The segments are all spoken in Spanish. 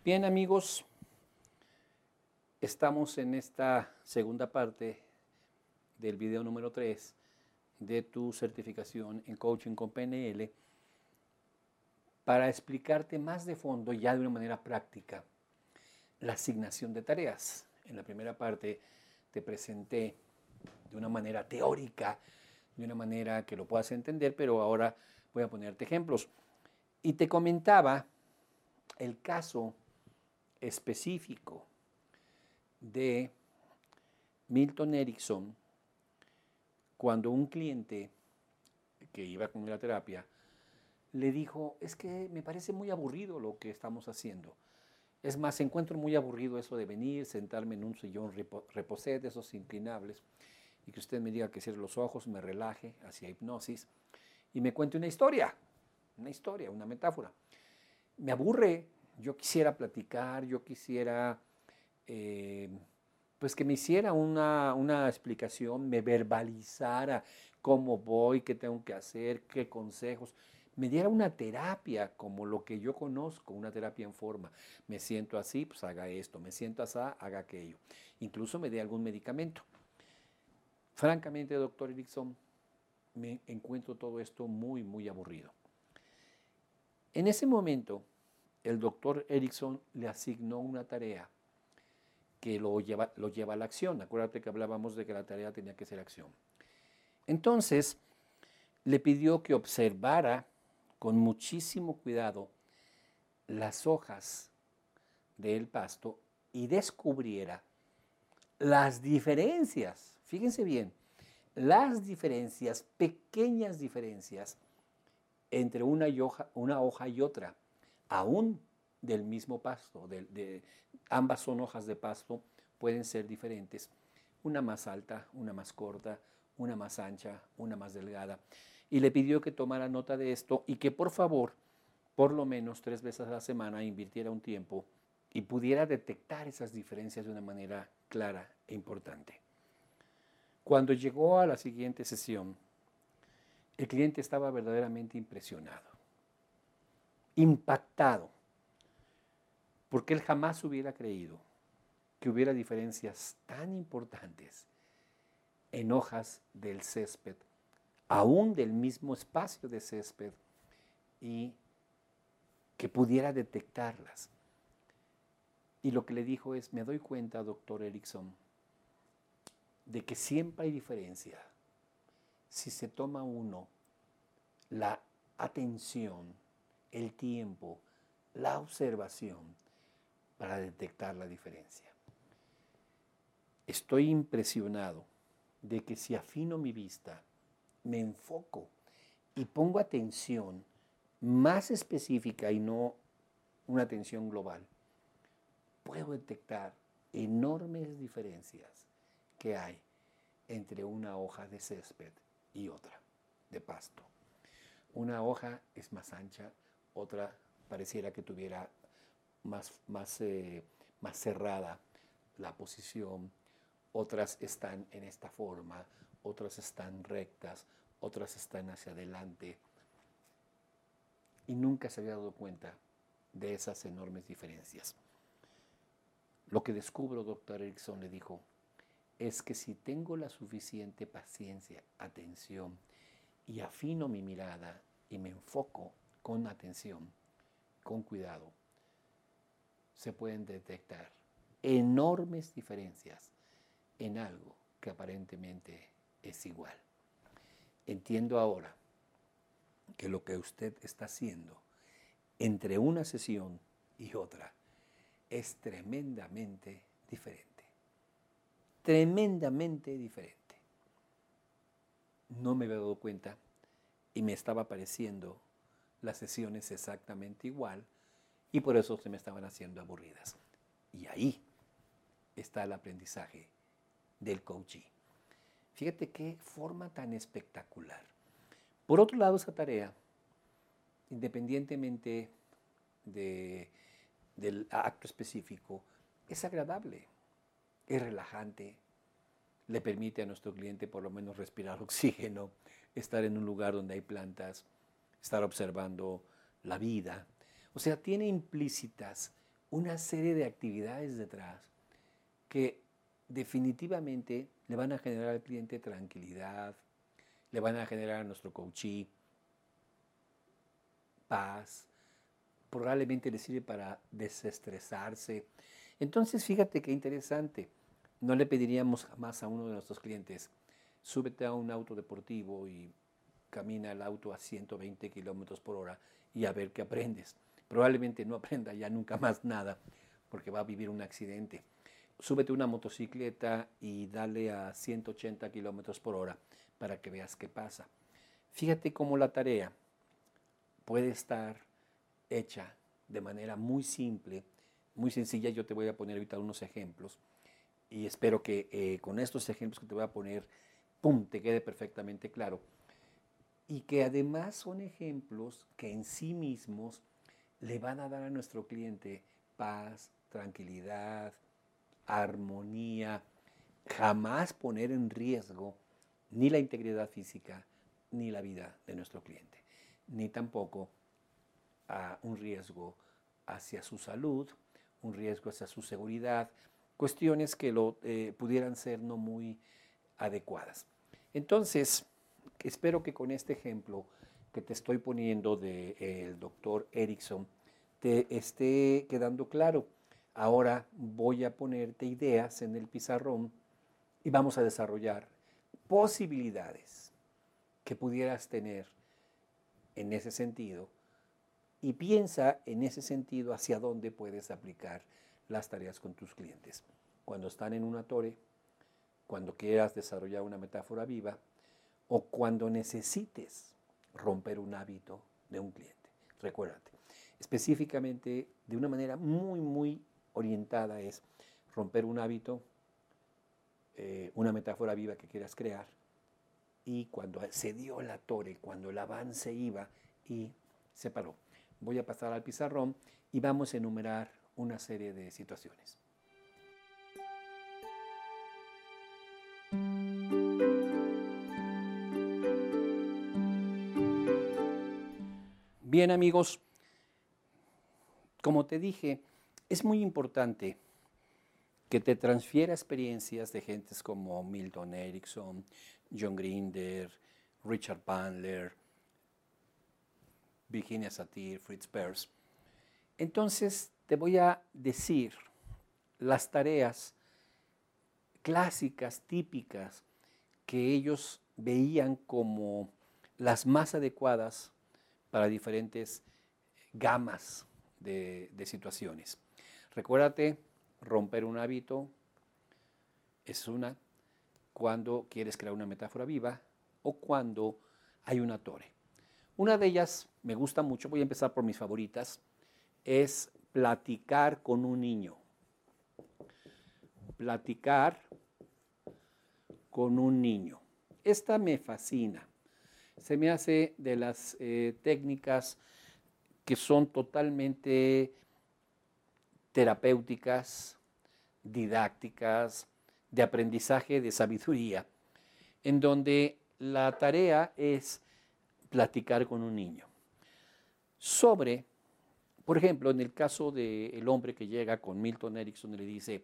Bien, amigos, estamos en esta segunda parte del video número 3 de tu certificación en coaching con PNL para explicarte más de fondo, ya de una manera práctica, la asignación de tareas. En la primera parte te presenté de una manera teórica, de una manera que lo puedas entender, pero ahora voy a ponerte ejemplos. Y te comentaba el caso específico de Milton Erickson cuando un cliente que iba con la terapia le dijo, es que me parece muy aburrido lo que estamos haciendo. Es más, encuentro muy aburrido eso de venir, sentarme en un sillón reposé de esos inclinables y que usted me diga que cierre los ojos, me relaje hacia hipnosis y me cuente una historia, una metáfora. Me aburre, yo quisiera platicar, yo quisiera pues que me hiciera una explicación, me verbalizara cómo voy, qué tengo que hacer, qué consejos, me diera una terapia como lo que yo conozco, una terapia en forma. Me siento así, pues haga esto, me siento así, haga aquello. Incluso me dé algún medicamento. Francamente, doctor Erickson, me encuentro todo esto muy, muy aburrido. En ese momento, el doctor Erickson le asignó una tarea que lo lleva a la acción. Acuérdate que hablábamos de que la tarea tenía que ser acción. Entonces, le pidió que observara con muchísimo cuidado las hojas del pasto y descubriera las diferencias, fíjense bien, las diferencias, pequeñas diferencias entre una hoja y otra, aún del mismo pasto, ambas son hojas de pasto, pueden ser diferentes, una más alta, una más corta, una más ancha, una más delgada. Y le pidió que tomara nota de esto y que por favor, por lo menos 3 veces a la semana, invirtiera un tiempo y pudiera detectar esas diferencias de una manera clara e importante. Cuando llegó a la siguiente sesión, el cliente estaba verdaderamente impresionado, impactado, porque él jamás hubiera creído que hubiera diferencias tan importantes en hojas del césped, aún del mismo espacio de césped, y que pudiera detectarlas. Y lo que le dijo es, me doy cuenta, doctor Erickson, de que siempre hay diferencia si se toma uno la atención, el tiempo, la observación para detectar la diferencia. Estoy impresionado de que si afino mi vista, me enfoco y pongo atención más específica y no una atención global, puedo detectar enormes diferencias que hay entre una hoja de césped y otra de pasto. Una hoja es más ancha, otra pareciera que tuviera más cerrada la posición, otras están en esta forma, otras están rectas, otras están hacia adelante. Y nunca se había dado cuenta de esas enormes diferencias. Lo que descubro, doctor Erickson, le dijo, es que si tengo la suficiente paciencia, atención, y afino mi mirada y me enfoco con atención, con cuidado, se pueden detectar enormes diferencias en algo que aparentemente es igual. Entiendo ahora que lo que usted está haciendo entre una sesión y otra es tremendamente diferente. Tremendamente diferente. No me había dado cuenta y me estaba pareciendo las sesiones exactamente igual y por eso se me estaban haciendo aburridas. Y ahí está el aprendizaje del coaching. Fíjate qué forma tan espectacular. Por otro lado, esa tarea, independientemente del acto específico, es agradable, es relajante, le permite a nuestro cliente por lo menos respirar oxígeno, estar en un lugar donde hay plantas, estar observando la vida. O sea, tiene implícitas una serie de actividades detrás que definitivamente le van a generar al cliente tranquilidad, le van a generar a nuestro coachee paz, probablemente le sirve para desestresarse. Entonces, fíjate qué interesante. No le pediríamos jamás a uno de nuestros clientes, súbete a un auto deportivo y camina el auto a 120 kilómetros por hora y a ver qué aprendes. Probablemente no aprenda ya nunca más nada porque va a vivir un accidente. Súbete una motocicleta y dale a 180 kilómetros por hora para que veas qué pasa. Fíjate cómo la tarea puede estar hecha de manera muy simple, muy sencilla. Yo te voy a poner ahorita unos ejemplos y espero que con estos ejemplos que te voy a poner, ¡pum!, te quede perfectamente claro. Y que además son ejemplos que en sí mismos le van a dar a nuestro cliente paz, tranquilidad, armonía, jamás poner en riesgo ni la integridad física ni la vida de nuestro cliente, ni tampoco a un riesgo hacia su salud, un riesgo hacia su seguridad, cuestiones que pudieran ser no muy adecuadas. Entonces, espero que con este ejemplo que te estoy poniendo del doctor Erickson te esté quedando claro. Ahora voy a ponerte ideas en el pizarrón y vamos a desarrollar posibilidades que pudieras tener en ese sentido y piensa en ese sentido hacia dónde puedes aplicar las tareas con tus clientes. Cuando están en una torre, cuando quieras desarrollar una metáfora viva o cuando necesites romper un hábito de un cliente. Recuérdate, específicamente de una manera muy, muy orientada es romper un hábito, una metáfora viva que quieras crear y cuando se dio la torre, cuando el avance iba y se paró. Voy a pasar al pizarrón y vamos a enumerar una serie de situaciones. Bien, amigos, como te dije, es muy importante que te transfiera experiencias de gentes como Milton Erickson, John Grinder, Richard Bandler, Virginia Satir, Fritz Perls. Entonces te voy a decir las tareas clásicas, típicas, que ellos veían como las más adecuadas para diferentes gamas de situaciones. Recuérdate, romper un hábito es una, cuando quieres crear una metáfora viva o cuando hay una torre. Una de ellas me gusta mucho, voy a empezar por mis favoritas, es platicar con un niño. Platicar con un niño. Esta me fascina. Se me hace de las técnicas que son totalmente terapéuticas, didácticas, de aprendizaje, de sabiduría, en donde la tarea es platicar con un niño sobre, por ejemplo, en el caso del hombre que llega con Milton Erickson y le dice,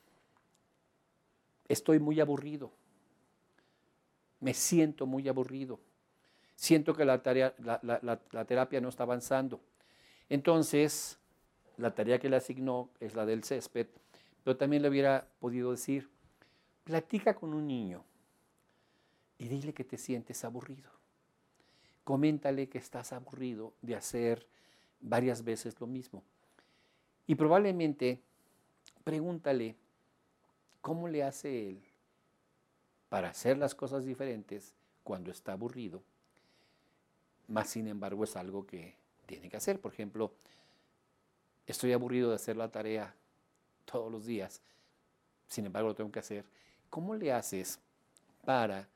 estoy muy aburrido, me siento muy aburrido, siento que la terapia no está avanzando. Entonces, la tarea que le asignó es la del césped, pero también le hubiera podido decir, platica con un niño y dile que te sientes aburrido. Coméntale que estás aburrido de hacer varias veces lo mismo. Y probablemente pregúntale cómo le hace él para hacer las cosas diferentes cuando está aburrido, más sin embargo es algo que tiene que hacer. Por ejemplo, estoy aburrido de hacer la tarea todos los días, sin embargo lo tengo que hacer. ¿Cómo le haces para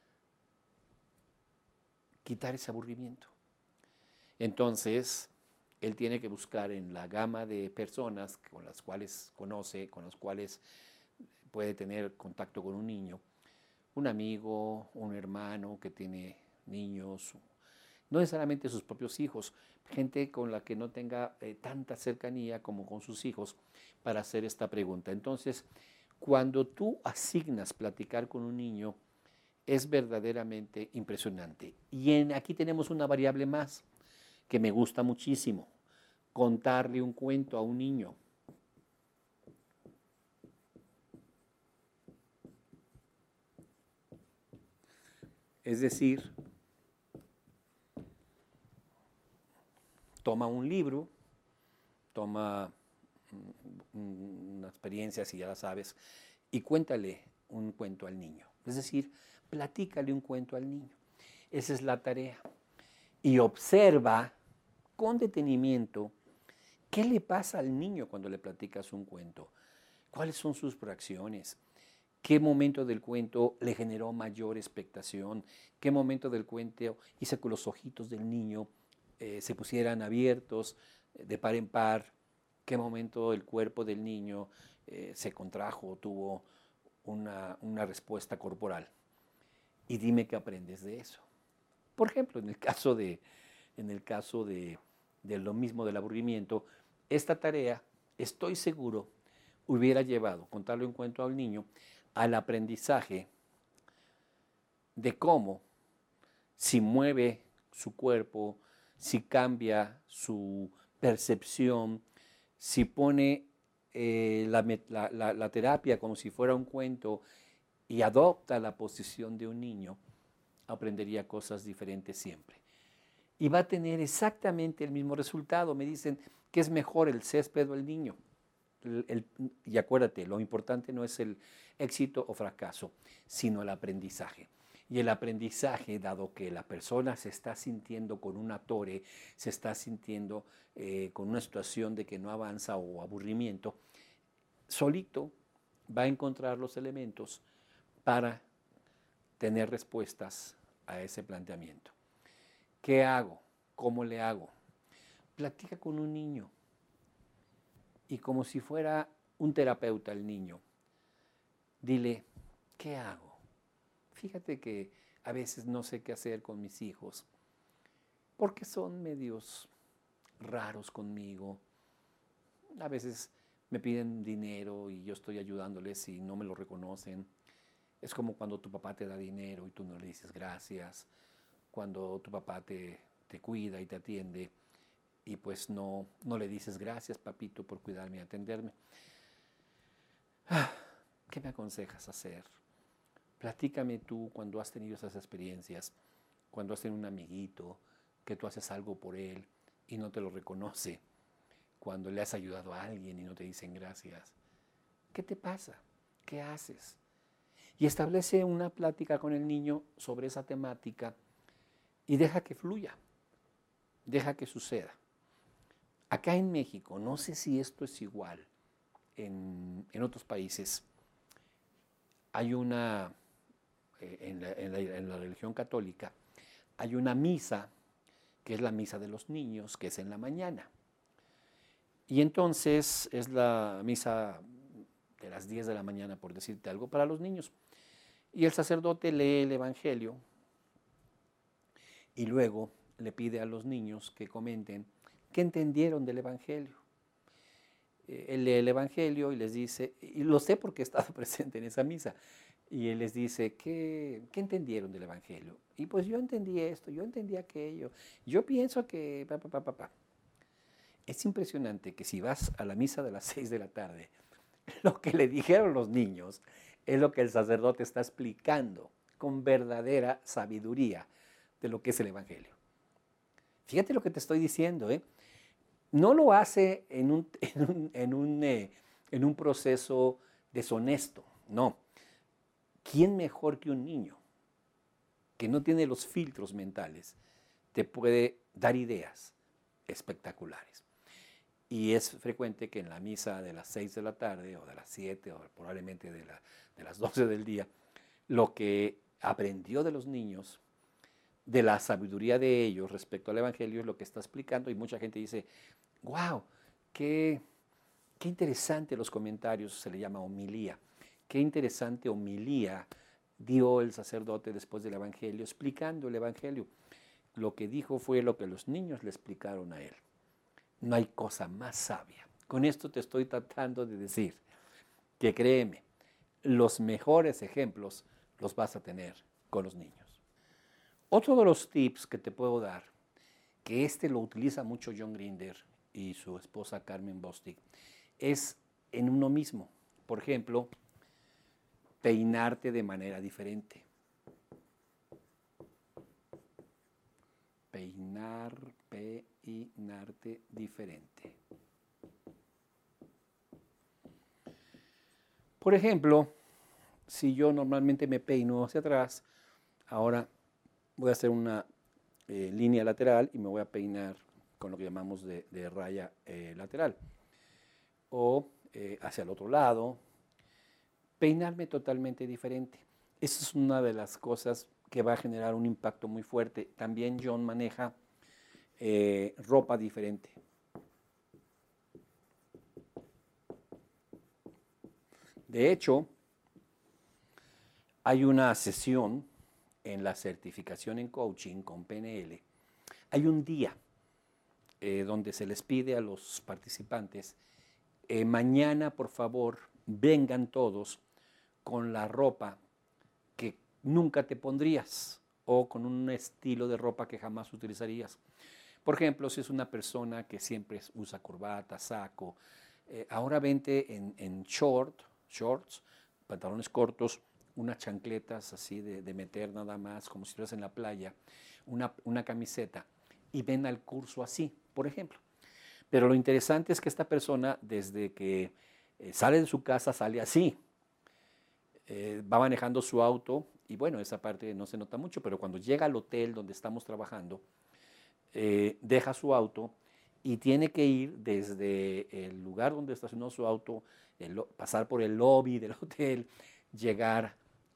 quitar ese aburrimiento? Entonces, él tiene que buscar en la gama de personas con las cuales conoce, con las cuales puede tener contacto con un niño, un amigo, un hermano que tiene niños, no necesariamente sus propios hijos, gente con la que no tenga tanta cercanía como con sus hijos para hacer esta pregunta. Entonces, cuando tú asignas platicar con un niño, es verdaderamente impresionante. Y aquí tenemos una variable más que me gusta muchísimo, contarle un cuento a un niño. Es decir, toma un libro, toma una experiencia, si ya la sabes, y cuéntale un cuento al niño. Es decir, platícale un cuento al niño. Esa es la tarea. Y observa con detenimiento qué le pasa al niño cuando le platicas un cuento. ¿Cuáles son sus reacciones? ¿Qué momento del cuento le generó mayor expectación? ¿Qué momento del cuento hizo que los ojitos del niño se pusieran abiertos de par en par? ¿Qué momento el cuerpo del niño se contrajo o tuvo una respuesta corporal? Y dime qué aprendes de eso. Por ejemplo, en el caso de lo mismo del aburrimiento, esta tarea, estoy seguro, hubiera llevado, contarle un cuento al niño, al aprendizaje de cómo, si mueve su cuerpo, si cambia su percepción, si pone la terapia como si fuera un cuento y adopta la posición de un niño, aprendería cosas diferentes siempre. Y va a tener exactamente el mismo resultado. Me dicen que es mejor el césped o el niño. Y acuérdate, lo importante no es el éxito o fracaso, sino el aprendizaje. Y el aprendizaje, dado que la persona se está sintiendo con un atore, se está sintiendo con una situación de que no avanza o aburrimiento, solito va a encontrar los elementos para tener respuestas a ese planteamiento. ¿Qué hago? ¿Cómo le hago? Platica con un niño y como si fuera un terapeuta el niño, dile, ¿qué hago? Fíjate que a veces no sé qué hacer con mis hijos porque son medios raros conmigo. A veces me piden dinero y yo estoy ayudándoles y no me lo reconocen. Es como cuando tu papá te da dinero y tú no le dices gracias, cuando tu papá te cuida y te atiende y pues no le dices gracias, papito, por cuidarme y atenderme. ¿Qué me aconsejas hacer? Platícame tú cuando has tenido esas experiencias, cuando has tenido un amiguito, que tú haces algo por él y no te lo reconoce, cuando le has ayudado a alguien y no te dicen gracias. ¿Qué te pasa? ¿Qué haces? Y establece una plática con el niño sobre esa temática y deja que fluya, deja que suceda. Acá en México, no sé si esto es igual en otros países, hay una, en la religión católica, hay una misa, que es la misa de los niños, que es en la mañana. Y entonces es la misa de las 10 de la mañana, por decirte algo, para los niños. Y el sacerdote lee el Evangelio y luego le pide a los niños que comenten qué entendieron del Evangelio. Él lee el Evangelio y les dice, y lo sé porque he estado presente en esa misa, y él les dice, ¿qué entendieron del Evangelio? Y pues yo entendí esto, yo entendí aquello, yo pienso que... Es impresionante que si vas a la misa de las 6 de la tarde, lo que le dijeron los niños es lo que el sacerdote está explicando con verdadera sabiduría de lo que es el Evangelio. Fíjate lo que te estoy diciendo, ¿eh? No lo hace en un proceso deshonesto, no. ¿Quién mejor que un niño que no tiene los filtros mentales te puede dar ideas espectaculares? Y es frecuente que en la misa de las 6 de la tarde o de las 7 o probablemente de las 12 del día, lo que aprendió de los niños, de la sabiduría de ellos respecto al Evangelio es lo que está explicando y mucha gente dice, wow, qué interesante los comentarios, se le llama homilía, qué interesante homilía dio el sacerdote después del Evangelio, explicando el Evangelio. lo que dijo fue lo que los niños le explicaron a él. No hay cosa más sabia. Con esto te estoy tratando de decir que créeme, los mejores ejemplos los vas a tener con los niños. Otro de los tips que te puedo dar, que lo utiliza mucho John Grinder y su esposa Carmen Bostic, es en uno mismo. Por ejemplo, peinarte de manera diferente. Peinarte diferente. Por ejemplo, si yo normalmente me peino hacia atrás, ahora voy a hacer una línea lateral y me voy a peinar con lo que llamamos de raya lateral. O hacia el otro lado, peinarme totalmente diferente. Esa es una de las cosas que va a generar un impacto muy fuerte. También John maneja ropa diferente. De hecho, hay una sesión en la certificación en coaching con PNL. Hay un día donde se les pide a los participantes, mañana por favor vengan todos con la ropa que nunca te pondrías o con un estilo de ropa que jamás utilizarías. Por ejemplo, si es una persona que siempre usa corbata, saco, ahora vente en shorts, pantalones cortos, unas chancletas así de meter nada más, como si estuvieras en la playa, una camiseta, y ven al curso así, por ejemplo. Pero lo interesante es que esta persona, desde que sale de su casa, sale así. Va manejando su auto, y bueno, esa parte no se nota mucho, pero cuando llega al hotel donde estamos trabajando, deja su auto y tiene que ir desde el lugar donde estacionó su auto, pasar por el lobby del hotel, llegar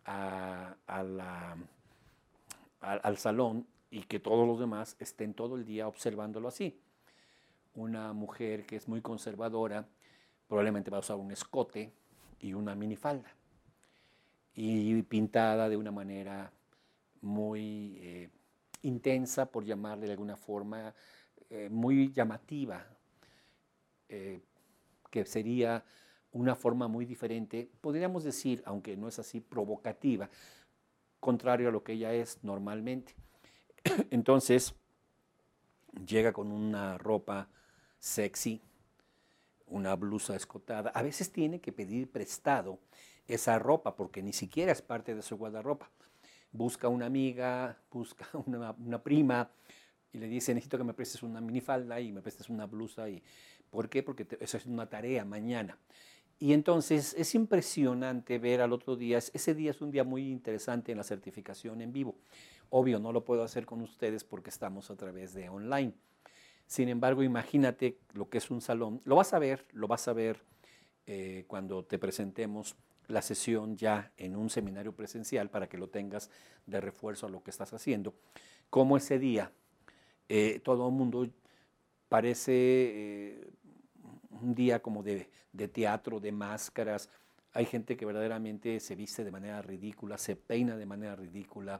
al salón y que todos los demás estén todo el día observándolo así. Una mujer que es muy conservadora probablemente va a usar un escote y una minifalda y pintada de una manera muy intensa, por llamarle de alguna forma, muy llamativa, que sería una forma muy diferente, podríamos decir, aunque no es así, provocativa, contrario a lo que ella es normalmente. Entonces, llega con una ropa sexy, una blusa escotada. A veces tiene que pedir prestado esa ropa porque ni siquiera es parte de su guardarropa. Busca una amiga, busca una prima y le dice, necesito que me prestes una minifalda y me prestes una blusa. ¿Por qué? Porque eso es una tarea mañana. Y entonces es impresionante ver al otro día, ese día es un día muy interesante en la certificación en vivo. Obvio, no lo puedo hacer con ustedes porque estamos a través de online. Sin embargo, imagínate lo que es un salón. Lo vas a ver cuando te presentemos la sesión ya en un seminario presencial para que lo tengas de refuerzo a lo que estás haciendo. Como ese día todo el mundo parece un día como de teatro, de máscaras. Hay gente que verdaderamente se viste de manera ridícula, se peina de manera ridícula,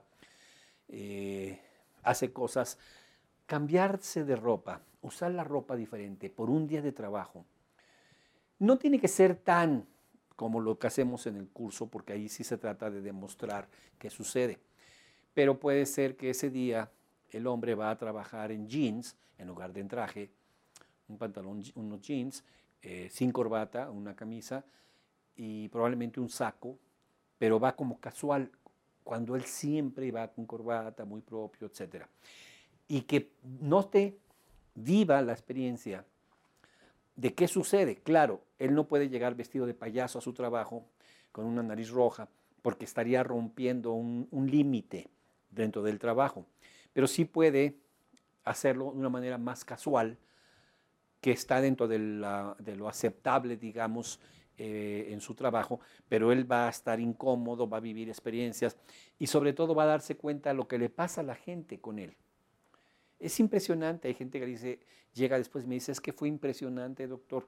hace cosas. Cambiarse de ropa, usar la ropa diferente por un día de trabajo, no tiene que ser tan como lo que hacemos en el curso, porque ahí sí se trata de demostrar qué sucede. Pero puede ser que ese día el hombre va a trabajar en jeans en lugar de en traje, un pantalón, unos jeans, sin corbata, una camisa y probablemente un saco, pero va como casual, cuando él siempre va con corbata, muy propio, etc. Y que note, viva la experiencia de qué sucede. Claro, él no puede llegar vestido de payaso a su trabajo con una nariz roja, porque estaría rompiendo un límite dentro del trabajo, pero sí puede hacerlo de una manera más casual, que está dentro de lo aceptable, digamos, en su trabajo, pero él va a estar incómodo, va a vivir experiencias y sobre todo va a darse cuenta de lo que le pasa a la gente con él. Es impresionante, hay gente que dice, llega después y me dice, es que fue impresionante, doctor,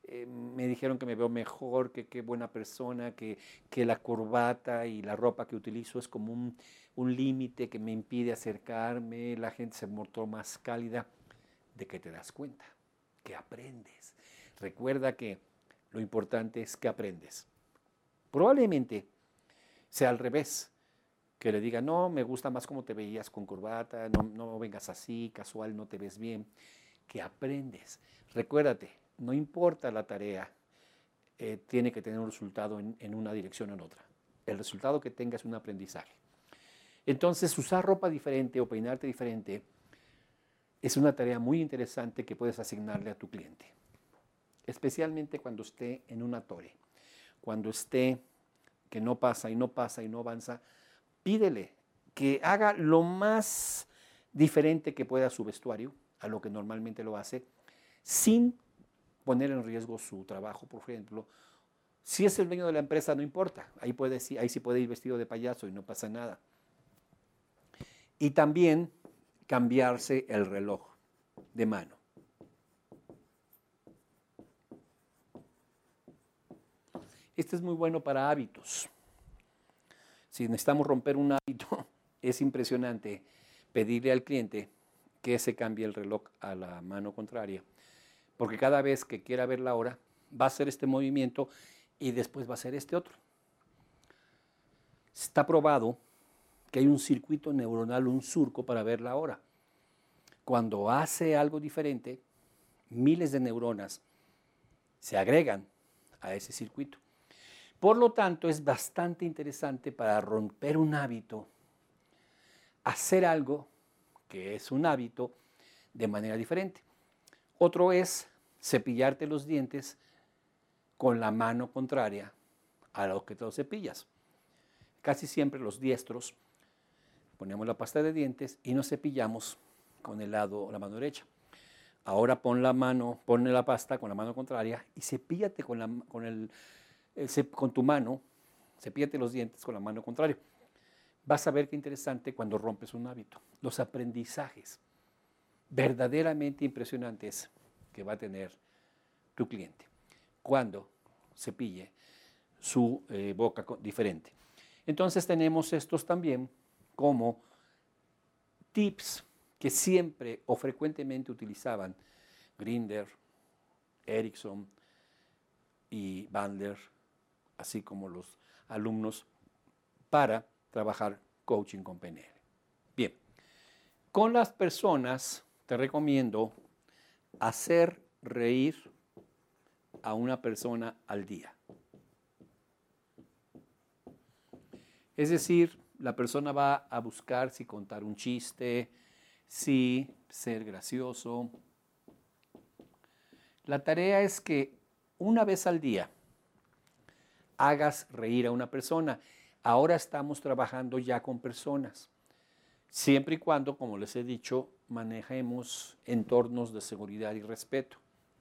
me dijeron que me veo mejor, que qué buena persona, que la corbata y la ropa que utilizo es como un límite que me impide acercarme, la gente se mostró más cálida. ¿De qué te das cuenta? Que aprendes. Recuerda que lo importante es que aprendes. Probablemente sea al revés, que le diga, no, me gusta más cómo te veías con corbata, no, no vengas así, casual, no te ves bien, que aprendes. Recuérdate, no importa la tarea, tiene que tener un resultado en una dirección o en otra. El resultado que tenga es un aprendizaje. Entonces, usar ropa diferente o peinarte diferente es una tarea muy interesante que puedes asignarle a tu cliente, especialmente cuando esté en una tore, cuando esté que no pasa y no pasa y no avanza. Pídele que haga lo más diferente que pueda su vestuario, a lo que normalmente lo hace, sin poner en riesgo su trabajo, por ejemplo. Si es el dueño de la empresa, no importa, ahí sí puede ir vestido de payaso y no pasa nada. Y también cambiarse el reloj de mano. Este es muy bueno para hábitos. Si necesitamos romper un hábito, es impresionante pedirle al cliente que se cambie el reloj a la mano contraria, porque cada vez que quiera ver la hora, va a hacer este movimiento y después va a hacer este otro. Está probado que hay un circuito neuronal, un surco para ver la hora. Cuando hace algo diferente, miles de neuronas se agregan a ese circuito. Por lo tanto, es bastante interesante para romper un hábito, hacer algo que es un hábito de manera diferente. Otro es cepillarte los dientes con la mano contraria a lo que te los cepillas. Casi siempre los diestros ponemos la pasta de dientes y nos cepillamos con la mano derecha. Ahora ponle la pasta con la mano contraria y cepíllate con tu mano, cepíllate los dientes con la mano contraria. Vas a ver qué interesante cuando rompes un hábito. Los aprendizajes verdaderamente impresionantes que va a tener tu cliente cuando cepille su boca diferente. Entonces tenemos estos también como tips que siempre o frecuentemente utilizaban Grinder, Erickson y Bandler, así como los alumnos, para trabajar coaching con PNL. Bien, con las personas te recomiendo hacer reír a una persona al día. Es decir, la persona va a buscar si contar un chiste, si ser gracioso. La tarea es que una vez al día hagas reír a una persona. Ahora estamos trabajando ya con personas, siempre y cuando, como les he dicho, manejemos entornos de seguridad y respeto.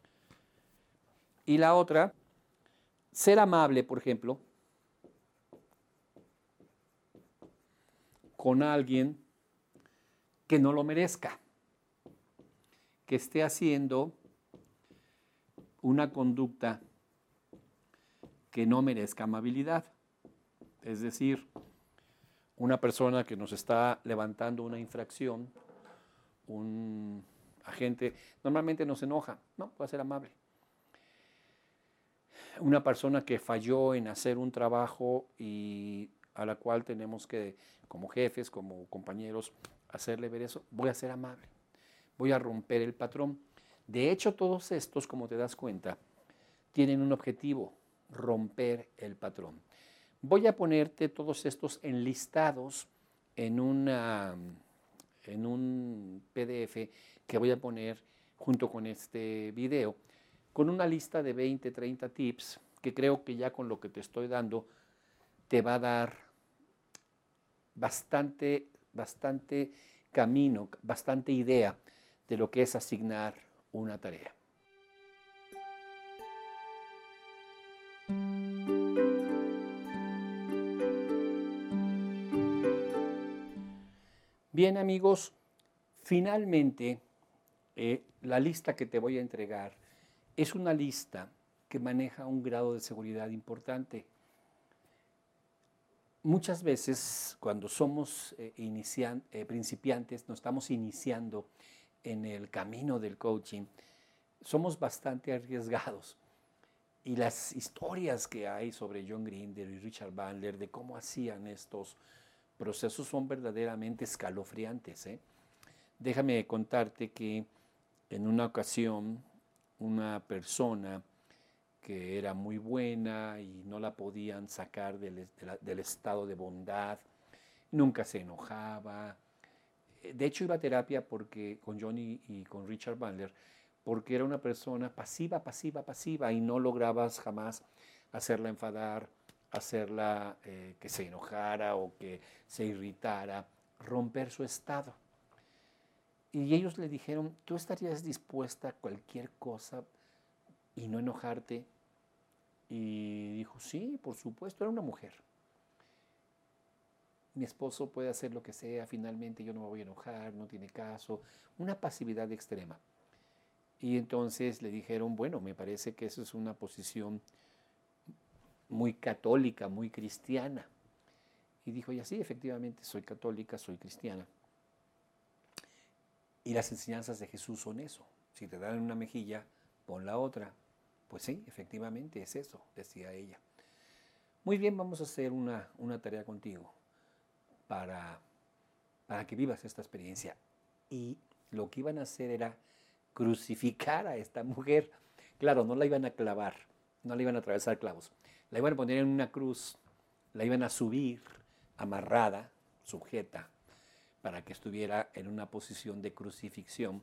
Y la otra, ser amable, por ejemplo, con alguien que no lo merezca, que esté haciendo una conducta que no merezca amabilidad. Es decir, una persona que nos está levantando una infracción, un agente, normalmente nos enoja, no, puede ser amable. Una persona que falló en hacer un trabajo y a la cual tenemos que, como jefes, como compañeros, hacerle ver eso, voy a ser amable, voy a romper el patrón. De hecho, todos estos, como te das cuenta, tienen un objetivo, romper el patrón. Voy a ponerte todos estos enlistados en un PDF que voy a poner junto con este video, con una lista de 20, 30 tips que creo que ya con lo que te estoy dando te va a dar bastante camino, bastante idea de lo que es asignar una tarea. Bien, amigos, finalmente la lista que te voy a entregar es una lista que maneja un grado de seguridad importante. Muchas veces cuando somos principiantes, nos estamos iniciando en el camino del coaching, somos bastante arriesgados. Y las historias que hay sobre John Grinder y Richard Bandler de cómo hacían estos procesos son verdaderamente escalofriantes, ¿eh? Déjame contarte que en una ocasión una persona que era muy buena y no la podían sacar del estado de bondad, nunca se enojaba. De hecho iba a terapia porque, con Johnny y con Richard Bandler, porque era una persona pasiva, pasiva, pasiva y no lograbas jamás hacerla enfadar, hacerla que se enojara o que se irritara, romper su estado. Y ellos le dijeron, ¿tú estarías dispuesta a cualquier cosa y no enojarte? Y dijo, sí, por supuesto, era una mujer. Mi esposo puede hacer lo que sea, finalmente yo no me voy a enojar, no tiene caso. Una pasividad extrema. Y entonces le dijeron, bueno, me parece que eso es una posición muy católica, muy cristiana. Y dijo, ya sí, efectivamente, soy católica, soy cristiana. Y las enseñanzas de Jesús son eso. Si te dan una mejilla, pon la otra. Pues sí, efectivamente es eso, decía ella. Muy bien, vamos a hacer una tarea contigo para que vivas esta experiencia. Y lo que iban a hacer era crucificar a esta mujer. Claro, no la iban a clavar, no la iban a atravesar clavos. La iban a poner en una cruz, la iban a subir amarrada, sujeta, para que estuviera en una posición de crucifixión.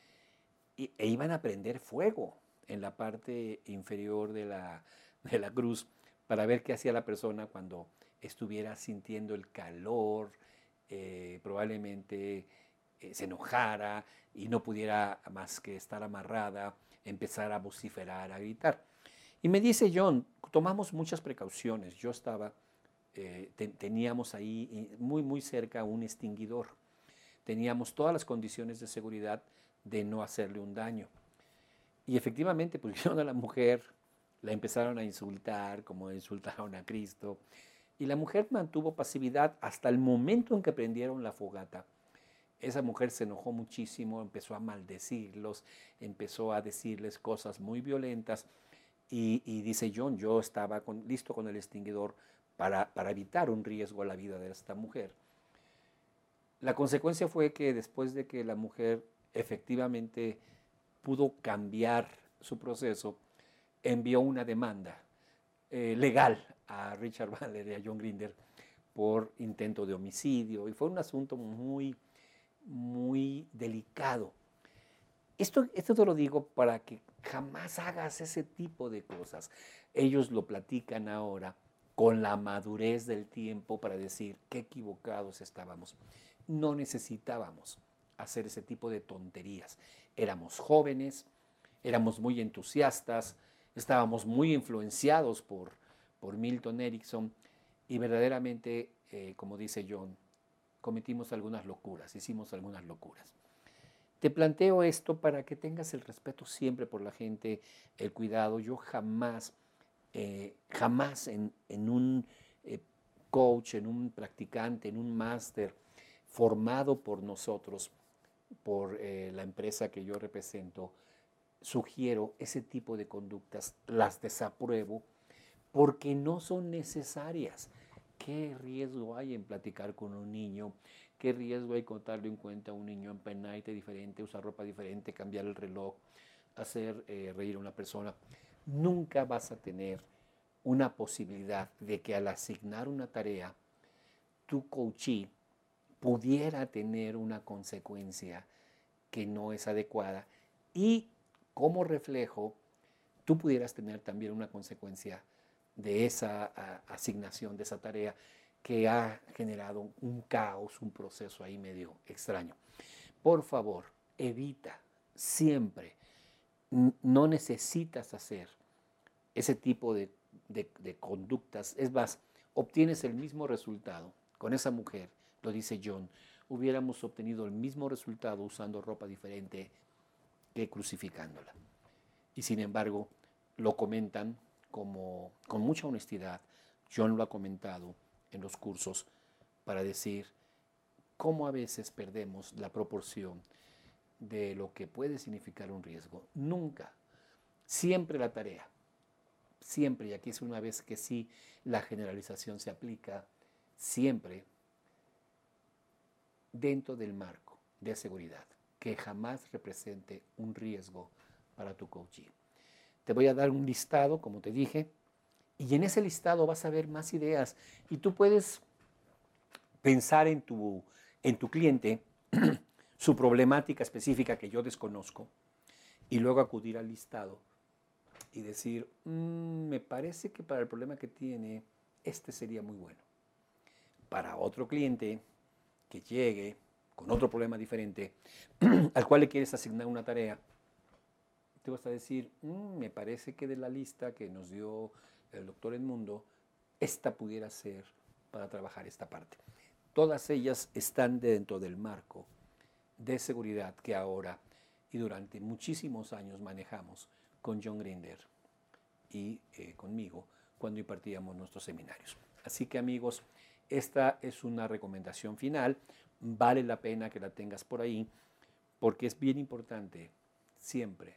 E iban a prender fuego en la parte inferior de la cruz para ver qué hacía la persona cuando estuviera sintiendo el calor, probablemente se enojara y no pudiera más que estar amarrada, empezar a vociferar, a gritar. Y me dice John, tomamos muchas precauciones. Yo estaba, teníamos ahí muy, muy cerca un extinguidor. Teníamos todas las condiciones de seguridad de no hacerle un daño. Y efectivamente pusieron a la mujer, la empezaron a insultar como insultaron a Cristo. Y la mujer mantuvo pasividad hasta el momento en que prendieron la fogata. Esa mujer se enojó muchísimo, empezó a maldecirlos, empezó a decirles cosas muy violentas. Y dice John, yo estaba listo con el extinguidor para evitar un riesgo a la vida de esta mujer. La consecuencia fue que después de que la mujer efectivamente pudo cambiar su proceso, envió una demanda legal a Richard Bandler y a John Grinder por intento de homicidio. Y fue un asunto muy, muy delicado. Esto te lo digo para que jamás hagas ese tipo de cosas. Ellos lo platican ahora con la madurez del tiempo para decir qué equivocados estábamos. No necesitábamos hacer ese tipo de tonterías. Éramos jóvenes, éramos muy entusiastas, estábamos muy influenciados por Milton Erickson y verdaderamente, como dice John, cometimos algunas locuras, hicimos algunas locuras. Te planteo esto para que tengas el respeto siempre por la gente, el cuidado. Yo jamás en un coach, en un practicante, en un máster formado por nosotros, por la empresa que yo represento, sugiero ese tipo de conductas, las desapruebo porque no son necesarias. ¿Qué riesgo hay en platicar con un niño? ¿Qué riesgo hay contarle en cuenta a un niño en peinaite diferente, usar ropa diferente, cambiar el reloj, hacer reír a una persona? Nunca vas a tener una posibilidad de que al asignar una tarea, tu coachee pudiera tener una consecuencia que no es adecuada y como reflejo, tú pudieras tener también una consecuencia de esa asignación, de esa tarea que ha generado un caos, un proceso ahí medio extraño. Por favor, evita siempre, no necesitas hacer ese tipo de conductas. Es más, obtienes el mismo resultado con esa mujer, lo dice John, hubiéramos obtenido el mismo resultado usando ropa diferente que crucificándola. Y sin embargo, lo comentan como, con mucha honestidad. John lo ha comentado en los cursos para decir cómo a veces perdemos la proporción de lo que puede significar un riesgo. Nunca, siempre la tarea, siempre, y aquí es una vez que sí la generalización se aplica, siempre dentro del marco de seguridad, que jamás represente un riesgo para tu coaching. Te voy a dar un listado, como te dije, y en ese listado vas a ver más ideas y tú puedes pensar en tu cliente, su problemática específica que yo desconozco, y luego acudir al listado y decir, me parece que para el problema que tiene, este sería muy bueno. Para otro cliente que llegue con otro problema diferente, al cual le quieres asignar una tarea, te vas a decir, me parece que de la lista que nos dio el doctor Edmundo, esta pudiera ser para trabajar esta parte. Todas ellas están dentro del marco de seguridad que ahora y durante muchísimos años manejamos con John Grinder y conmigo cuando impartíamos nuestros seminarios. Así que amigos, esta es una recomendación final. Vale la pena que la tengas por ahí porque es bien importante siempre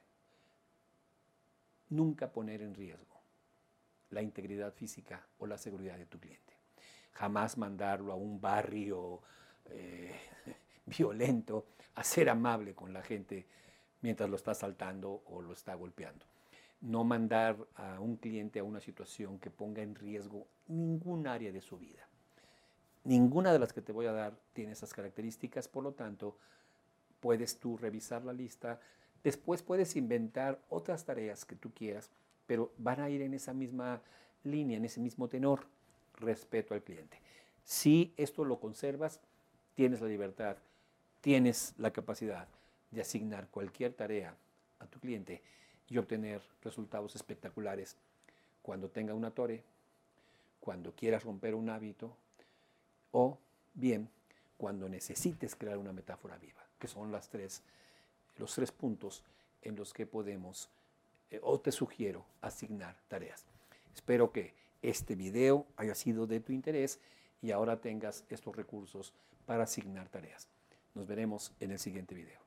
nunca poner en riesgo la integridad física o la seguridad de tu cliente. Jamás mandarlo a un barrio violento, a ser amable con la gente mientras lo está asaltando o lo está golpeando. No mandar a un cliente a una situación que ponga en riesgo ningún área de su vida. Ninguna de las que te voy a dar tiene esas características, por lo tanto, puedes tú revisar la lista. Después puedes inventar otras tareas que tú quieras, pero van a ir en esa misma línea, en ese mismo tenor, respeto al cliente. Si esto lo conservas, tienes la libertad, tienes la capacidad de asignar cualquier tarea a tu cliente y obtener resultados espectaculares cuando tenga una tore, cuando quieras romper un hábito o bien cuando necesites crear una metáfora viva, que son los tres puntos en los que podemos o te sugiero asignar tareas. Espero que este video haya sido de tu interés y ahora tengas estos recursos para asignar tareas. Nos veremos en el siguiente video.